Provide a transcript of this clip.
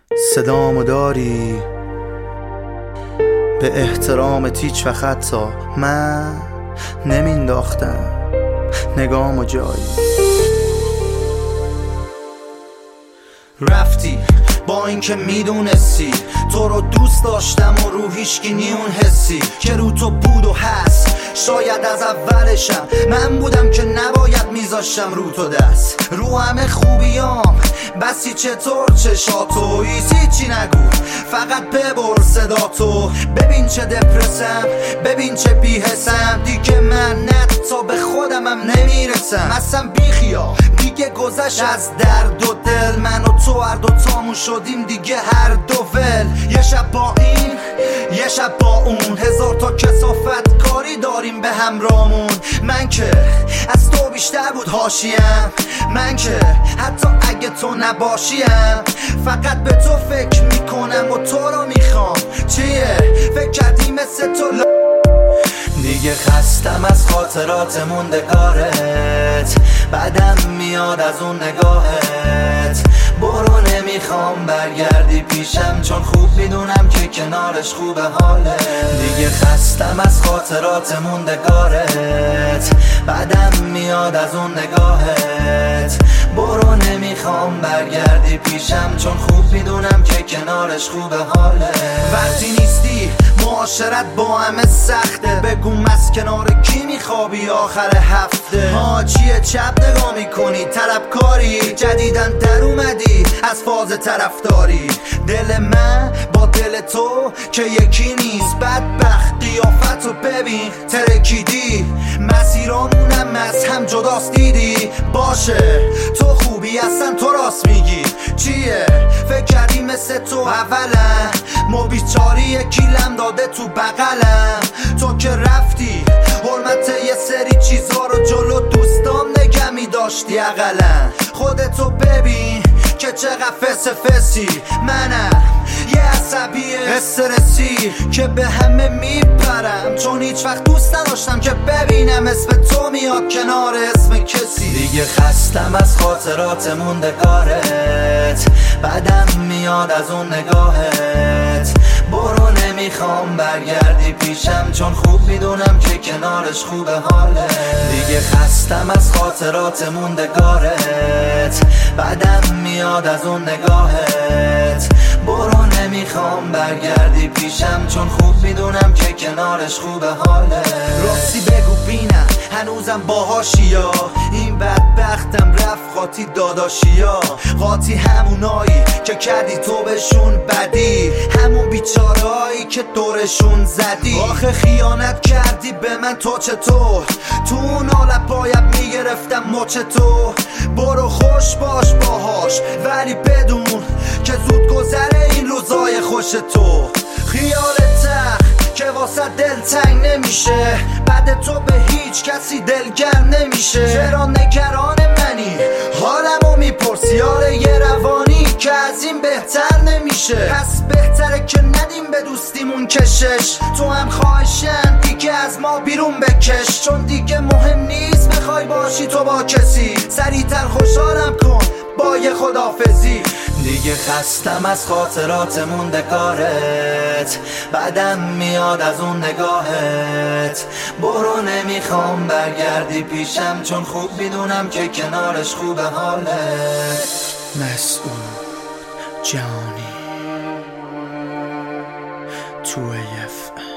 صدامو داری به احترامت هیچ وقت حتی من نمینداختم نگامو جایی. رفتی با اینکه میدونستی تو رو دوست داشتم و رو هیچکی نیون حسی که رو تو بود و هست. شاید از اولشم من بودم که نباید میذاشتم رو تو دست رو همه خوبیام بسی چطور چشاتو هیچی نگو فقط ببر صداتو. ببین چه دپرسم ببین چه بیحسم دیگه من تا به خودمم نمیرسم. اصلا بیخیا دیگه گذشت از درد و دل من و تو هر دوتامون شدیم دیگه هر دو ول. یه شب با این یه شب با اون هزار تا کثافت کاری داریم به همراهمون. من که از تو بیشتر بود حاشیم من که حتی اگه تو نباشیم فقط به تو فکر میکنم و تو رو میخوام. چیه فکر کردی مثل تو دیگه خستم از خاطرات موندگارت بعدم میاد از اون نگاهت. برو نمیخوام برگردی پیشم چون خوب میدونم که کنارش خوبه حاله. دیگه خستم از خاطرات موندگارت بعدم میاد از اون نگاهت. برو نمیخوام برگردی پیشم چون خوب میدونم که کنارش خوبه حاله. وقتی نیستی معاشرت با همه سخته بگو از کنار کی میخوابی آخر هفته. چیه چپ نگاه میکنی طلبکاری جدیدن در اومدی از فاز طرفداری. دل من با دل تو که یکی نیست بدبخت قیافت رو ببین ترکیدی مسیرامونم از هم جداست دیدی. باشه تو خوبی اصلا تو راست میگی. چیه فکر کردی مثل تو اولا ما بیچاری یکی لم داده تو بغلم. تو که رفتی حرمت یه سری چیزها رو جلو دوستام نگه میداشتی اقلا. خودتو ببین که چقدر فسی منم یه عصبی استرسی که به همه میپرم چون هیچ وقت دوست نداشتم که ببینم اسم تو میاد کنار اسم کسی. دیگه خستم از خاطرات موندگارت بعدم میاد از اون نگاهت. برو نمیخوام برگردی پیشم چون خوب میدونم که کنارش خوبه حاله. دیگه خستم از خاطرات موندگارت بعدم میاد از اون نگاهت. برو نمیخوام برگردی پیشم چون خوب میدونم که کنارش خوبه حاله. راستی بگو بینم هنوزم باهاشیا این بدبختم رفت قاطی داداشیا. قاطی همونایی که کردی تو بهشون بدی همون بیچارهایی که دورشون زدی. آخه خیانت کردی به من تو چطور تو اون حالت باید میگرفتم مچ تو. برو خوش باش باهاش ولی بدون که زود گذره این روزای خوش تو. خیالت که واسه دل تنگ نمیشه بعد تو به هیچ کسی دلگرم نمیشه. چرا نگران منی حالمو میپرسی آره یه روانی که از این بهتر نمیشه. پس بهتره که ندیم به دوستیمون کشش. تو هم خواهشن دیگه از ما بیرون بکش چون دیگه مهم نیست بخوای باشی تو با کسی. سریعتر خوشحالم کن با یه خدافزی. دیگه خستم از خاطرات موندگارت بعدم میاد از اون نگاهت. برو نمیخوام برگردی پیشم چون خوب میدونم که کنارش خوبه حالت. مسعود جانی 2AF